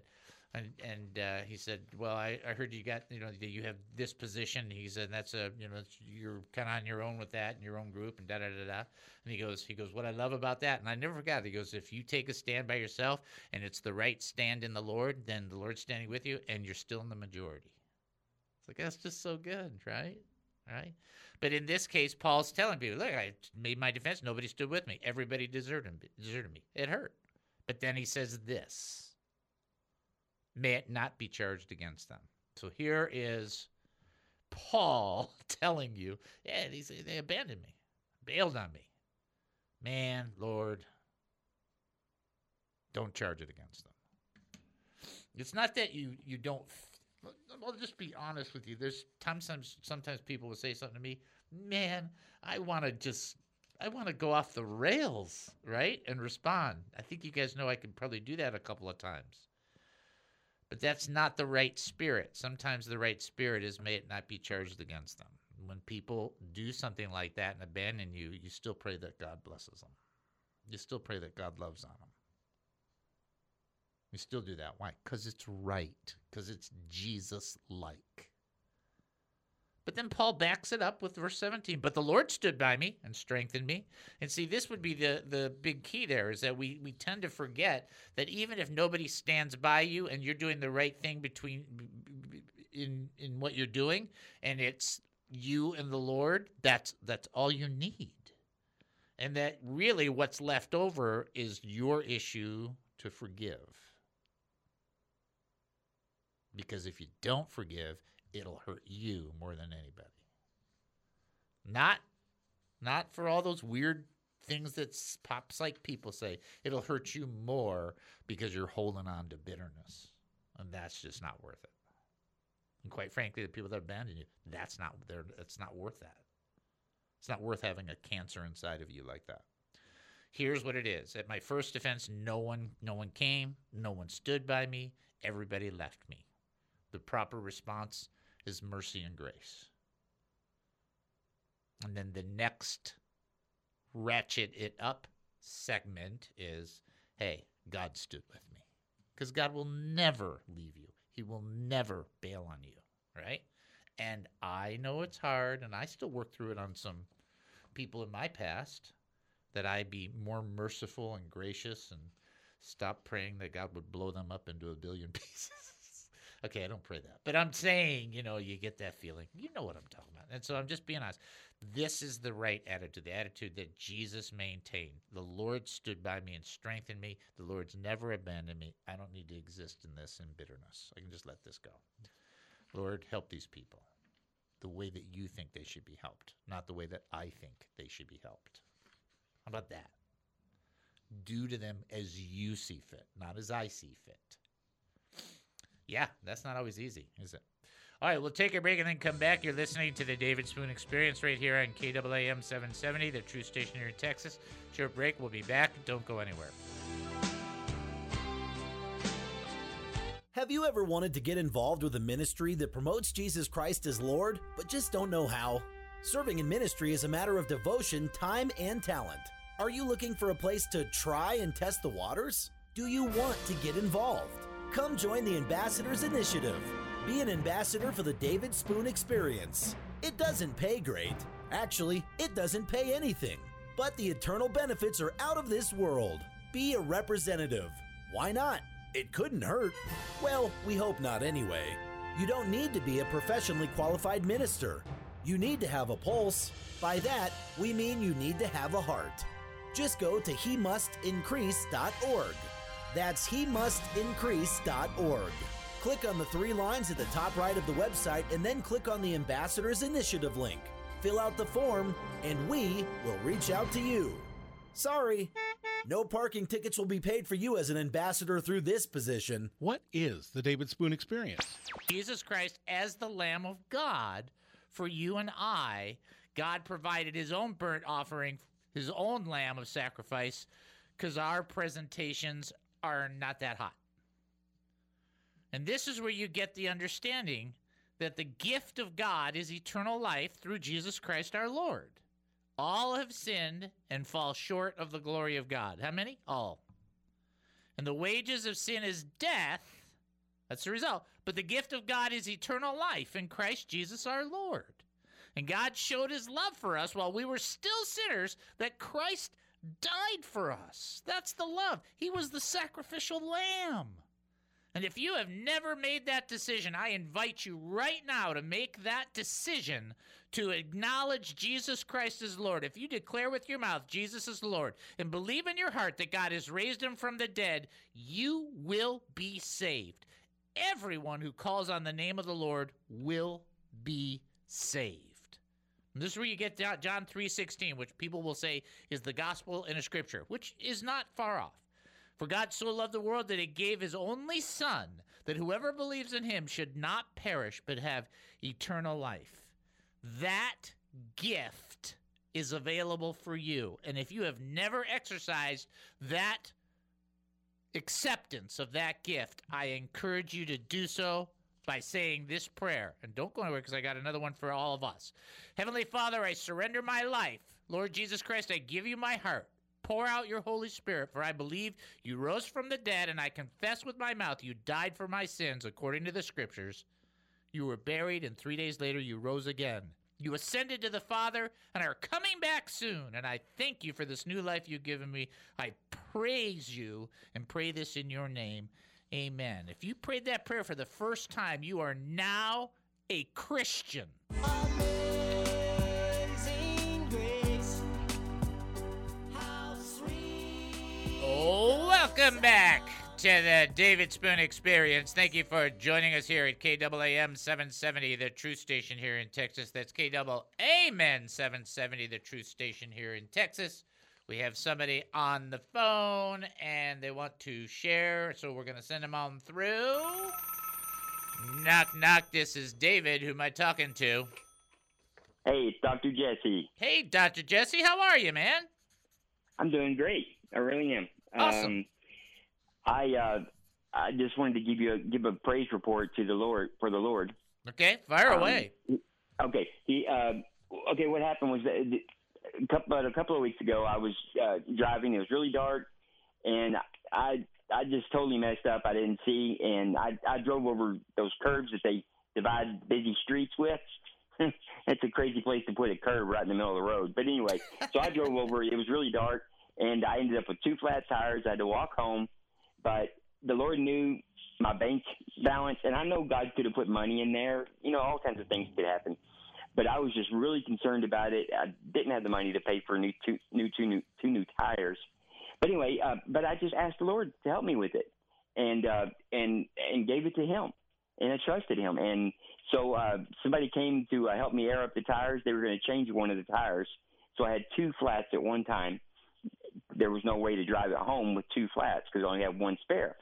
he said, well, I heard you got, you have this position. He said, that's you're kind of on your own with that in your own group and da-da-da-da. And he goes, what I love about that, and I never forgot, he goes, if you take a stand by yourself and it's the right stand in the Lord, then the Lord's standing with you and you're still in the majority. It's like, that's just so good, right? Right? But in this case, Paul's telling people, look, I made my defense. Nobody stood with me. Everybody deserted me. It hurt. But then he says this. May it not be charged against them. So here is Paul telling you, yeah, they abandoned me, bailed on me. Man, Lord, don't charge it against them. It's not that you don't. I'll just be honest with you. There's sometimes people will say something to me, man, I want to go off the rails, right, and respond. I think you guys know I could probably do that a couple of times. But that's not the right spirit. Sometimes the right spirit is may it not be charged against them. When people do something like that and abandon you, you still pray that God blesses them. You still pray that God loves on them. You still do that. Why? Because it's right. Because it's Jesus-like. But then Paul backs it up with verse 17. But the Lord stood by me and strengthened me. And see, this would be the big key there, is that we tend to forget that even if nobody stands by you and you're doing the right thing in what you're doing, and it's you and the Lord, that's all you need. And that really what's left over is your issue to forgive. Because if you don't forgive, it'll hurt you more than anybody. Not for all those weird things that pop psych people say. It'll hurt you more because you're holding on to bitterness. And that's just not worth it. And quite frankly, the people that abandon you, it's not worth that. It's not worth having a cancer inside of you like that. Here's what it is. At my first offense, no one came, no one stood by me, everybody left me. The proper response is mercy and grace. And then the next ratchet it up segment is, hey, God stood with me. Because God will never leave you. He will never bail on you, right? And I know it's hard, and I still work through it on some people in my past, that I be more merciful and gracious and stop praying that God would blow them up into a billion pieces. Okay, I don't pray that. But I'm saying, you get that feeling. You know what I'm talking about. And so I'm just being honest. This is the right attitude, the attitude that Jesus maintained. The Lord stood by me and strengthened me. The Lord's never abandoned me. I don't need to exist in this in bitterness. I can just let this go. Lord, help these people the way that you think they should be helped, not the way that I think they should be helped. How about that? Do to them as you see fit, not as I see fit. Yeah, that's not always easy, is it? All right, we'll take a break and then come back. You're listening to the David Spoon Experience right here on KAAM 770, the true station here in Texas. Short break. We'll be back. Don't go anywhere. Have you ever wanted to get involved with a ministry that promotes Jesus Christ as Lord, but just don't know how? Serving in ministry is a matter of devotion, time, and talent. Are you looking for a place to try and test the waters? Do you want to get involved? Come join the Ambassadors Initiative. Be an ambassador for the David Spoon Experience. It doesn't pay great. Actually, it doesn't pay anything. But the eternal benefits are out of this world. Be a representative. Why not? It couldn't hurt. Well, we hope not anyway. You don't need to be a professionally qualified minister. You need to have a pulse. By that, we mean you need to have a heart. Just go to hemustincrease.org. That's hemustincrease.org. Click on the 3 lines at the top right of the website and then click on the Ambassadors Initiative link. Fill out the form and we will reach out to you. Sorry, no parking tickets will be paid for you as an ambassador through this position. What is the David Spoon Experience? Jesus Christ as the Lamb of God for you and I. God provided his own burnt offering, his own lamb of sacrifice, because our presentations are not that hot. And this is where you get the understanding that the gift of God is eternal life through Jesus Christ our Lord. All have sinned and fall short of the glory of God. How many? All. And the wages of sin is death. That's the result. But the gift of God is eternal life in Christ Jesus our Lord. And God showed his love for us while we were still sinners, that Christ died for us. That's the love. He was the sacrificial lamb. And if you have never made that decision, I invite you right now to make that decision to acknowledge Jesus Christ as Lord. If you declare with your mouth Jesus is Lord and believe in your heart that God has raised him from the dead, you will be saved. Everyone who calls on the name of the Lord will be saved. And this is where you get John 3:16, which people will say is the gospel in a scripture, which is not far off. For God so loved the world that he gave his only Son, that whoever believes in him should not perish but have eternal life. That gift is available for you. And if you have never exercised that acceptance of that gift, I encourage you to do so by saying this prayer. And don't go anywhere, because I got another one for all of us. Heavenly Father, I surrender my life. Lord Jesus Christ, I give you my heart. Pour out your Holy Spirit, for I believe you rose from the dead, and I confess with my mouth you died for my sins according to the Scriptures. You were buried, and 3 days later you rose again. You ascended to the Father and are coming back soon, and I thank you for this new life you've given me. I praise you and pray this in your name. Amen. If you prayed that prayer for the first time, you are now a Christian. Welcome back to the David Spoon Experience. Thank you for joining us here at KAAM 770, the truth station here in Texas. That's KAAM 770, the truth station here in Texas. We have somebody on the phone, and they want to share, so we're going to send them on through. Knock, knock. This is David. Who am I talking to? Hey, it's Dr. Jesse. Hey, Dr. Jesse. How are you, man? I'm doing great. I really am. Awesome. I just wanted to give a praise report to the Lord for the Lord. Okay, fire away. Okay. Okay. What happened was that a couple of weeks ago, I was driving. It was really dark, and I just totally messed up. I didn't see, and I drove over those curbs that they divide busy streets with. It's a crazy place to put a curb right in the middle of the road. But anyway, so I drove over. It was really dark, and I ended up with 2 flat tires. I had to walk home, but the Lord knew my bank balance, and I know God could have put money in there. You know, all kinds of things could happen. But I was just really concerned about it. I didn't have the money to pay for two new tires. But anyway, but I just asked the Lord to help me with it, and gave it to Him, and I trusted Him. And so somebody came to help me air up the tires. They were going to change one of the tires, so I had 2 flats at one time. There was no way to drive it home with 2 flats because I only had 1 spare.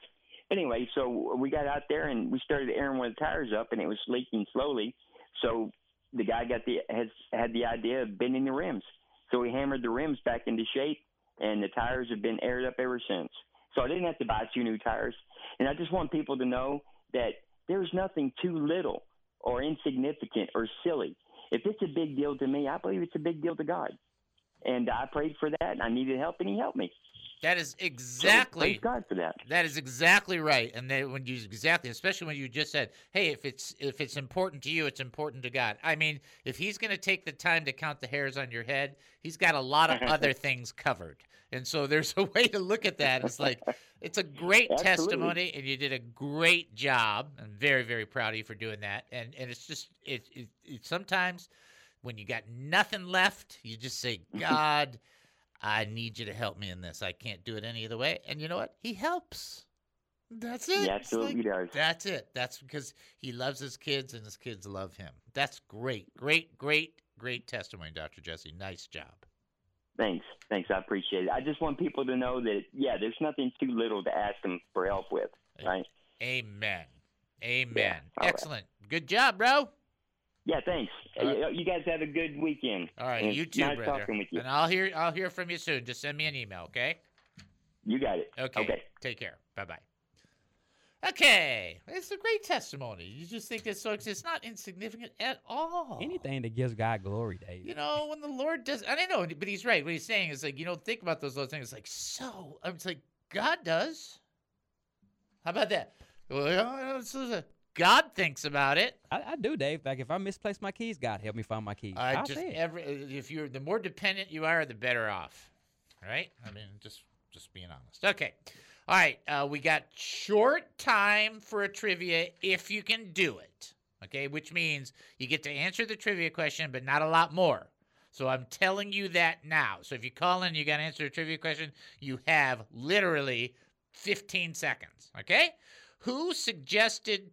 anyway, so we got out there and we started airing one of the tires up, and it was leaking slowly. So the guy had the idea of bending the rims. So we hammered the rims back into shape, and the tires have been aired up ever since. So I didn't have to buy 2 new tires. And I just want people to know that there's nothing too little or insignificant or silly. If it's a big deal to me, I believe it's a big deal to God. And I prayed for that, and I needed help, and he helped me. That is exactly. So praise God for that. That is exactly right. And then when you especially when you just said, "Hey, if it's important to you, it's important to God." I mean, if he's going to take the time to count the hairs on your head, he's got a lot of other things covered. And so there's a way to look at that. It's like it's a great testimony, and you did a great job. I'm very, very proud of you for doing that. And it's just it sometimes when you got nothing left, you just say, "God, I need you to help me in this. I can't do it any other way." And you know what? He helps. That's it. He absolutely does. That's it. That's because he loves his kids and his kids love him. That's great. Great, great, great testimony, Dr. Jesse. Nice job. Thanks. I appreciate it. I just want people to know that, there's nothing too little to ask him for help with, right? Amen. Yeah, Excellent. Right. Good job, bro. Yeah, thanks. Right. You guys have a good weekend. All right, and you too, nice brother. Talking with you. And I'll hear from you soon. Just send me an email, okay? You got it. Okay. Take care. Bye-bye. Okay. It's a great testimony. You just think it's not insignificant at all. Anything that gives God glory, Dave. You know, when the Lord does, I don't know, but he's right. What he's saying is like, think about those little things. It's like God does. How about that? Well, God thinks about it. I do, Dave. Like if I misplace my keys, God help me find my keys. The more dependent you are, the better off. Right? I mean, just being honest. Okay. All right. We got short time for a trivia if you can do it. Okay, which means you get to answer the trivia question, but not a lot more. So I'm telling you that now. So if you call in, you got to answer a trivia question. You have literally 15 seconds. Okay. Who suggested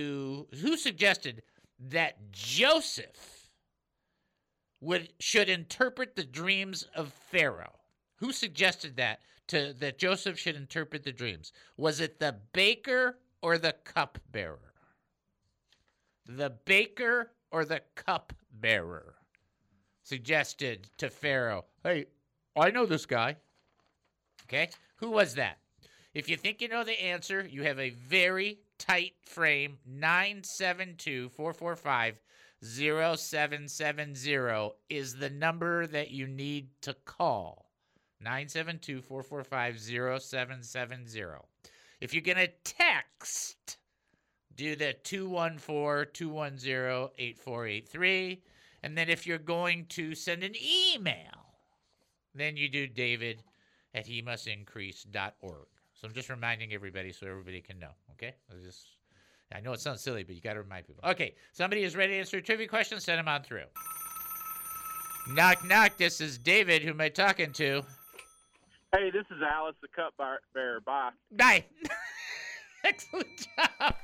that Joseph should interpret the dreams of Pharaoh? Who suggested that Joseph should interpret the dreams? Was it the baker or the cupbearer? The baker or the cupbearer suggested to Pharaoh, "Hey, I know this guy." Okay? Who was that? If you think you know the answer, you have a very tight frame. 972-445-0770 is the number that you need to call. 972-445-0770. If you're going to text, do the 214-210-8483. And then if you're going to send an email, then you do david@hemustincrease.org. So I'm just reminding everybody so everybody can know, okay? I know it sounds silly, but you got to remind people. Okay, somebody is ready to answer a trivia question? Send them on through. Knock, knock. This is David. Who am I talking to? Hey, this is Alice, the cupbearer. Bye. Bye. Excellent job.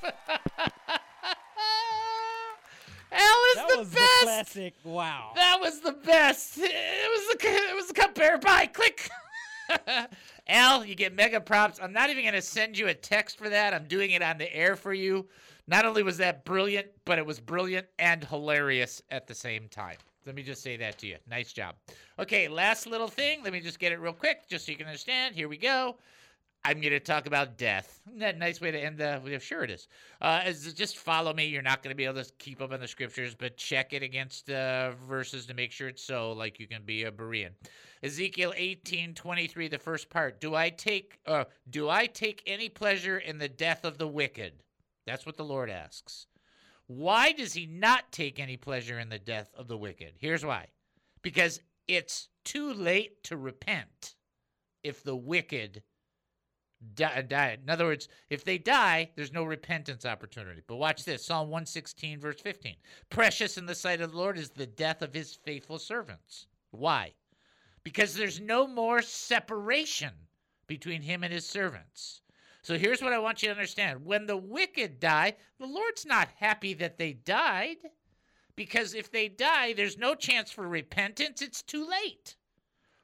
That was the the best. classic. Wow. That was the best. It was the cupbearer. Bye. Click. Al, you get mega props. I'm not even going to send you a text for that. I'm doing it on the air for you. Not only was that brilliant, but it was brilliant and hilarious at the same time. Let me just say that to you. Nice job. Okay, last little thing. Let me just get it real quick, just so you can understand. Here we go. I'm going to talk about death. Isn't that a nice way to end the video? Sure it is. Just follow me. You're not going to be able to keep up on the scriptures, but check it against verses to make sure it's so, like you can be a Berean. Ezekiel 18:23, the first part. Do I take any pleasure in the death of the wicked? That's what the Lord asks. Why does he not take any pleasure in the death of the wicked? Here's why. Because it's too late to repent if the wicked die. In other words, if they die, there's no repentance opportunity. But watch this. Psalm 116, verse 15. Precious in the sight of the Lord is the death of his faithful servants. Why? Because there's no more separation between him and his servants. So here's what I want you to understand. When the wicked die, the Lord's not happy that they died, because if they die, there's no chance for repentance. It's too late.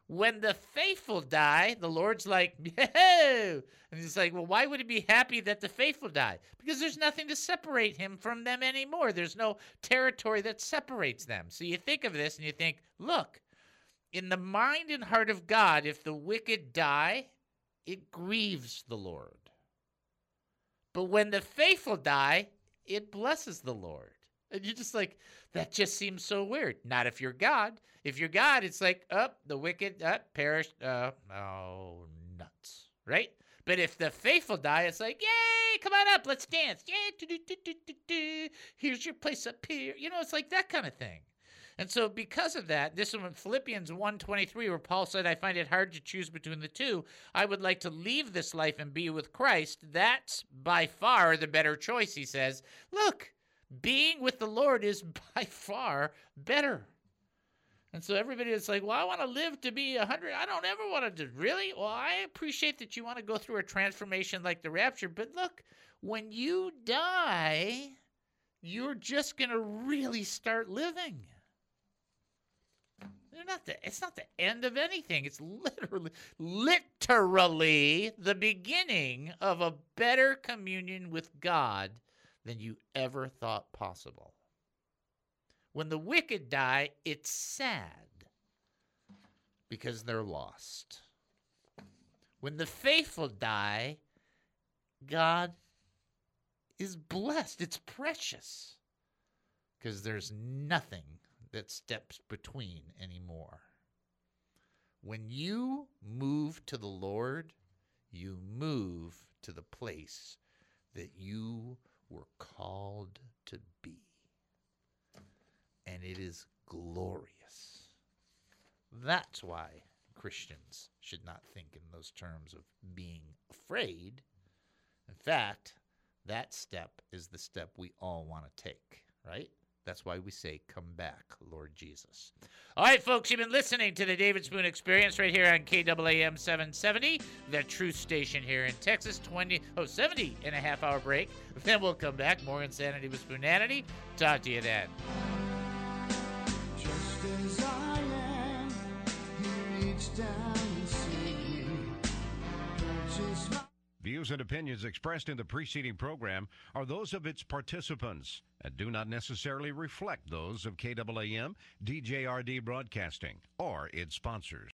When the faithful die, the Lord's like, "Yo!" And he's like, well, why would he be happy that the faithful die? Because there's nothing to separate him from them anymore. There's no territory that separates them. So you think of this and you think, look, in the mind and heart of God, if the wicked die, it grieves the Lord. But when the faithful die, it blesses the Lord. And you're just like, that just seems so weird. Not if you're God. If you're God, it's like, the wicked perished. Oh, nuts. Right? But if the faithful die, it's like, yay, come on up, let's dance. Yay, here's your place up here. You know, it's like that kind of thing. And so because of that, this is in Philippians 1:23, where Paul said, I find it hard to choose between the two. I would like to leave this life and be with Christ. That's by far the better choice, he says. Look, being with the Lord is by far better. And so everybody is like, well, I want to live to be 100. I don't ever want to do. Really? Well, I appreciate that you want to go through a transformation like the rapture. But look, when you die, you're just going to really start living. It's not the end of anything. It's literally the beginning of a better communion with God than you ever thought possible. When the wicked die, it's sad because they're lost. When the faithful die, God is blessed. It's precious because there's nothing that steps between anymore. When you move to the Lord, you move to the place that you were called to be. And it is glorious. That's why Christians should not think in those terms of being afraid. In fact, that step is the step we all want to take, right? That's why we say, come back, Lord Jesus. All right, folks, you've been listening to the David Spoon Experience right here on KAAM 770, the truth station here in Texas. 70 and a half hour break. Then we'll come back. More Insanity with Spoonanity. Talk to you then. Just as I am, he reached down and saved me. Purchased my Views and opinions expressed in the preceding program are those of its participants and do not necessarily reflect those of KAAM, DJRD Broadcasting, or its sponsors.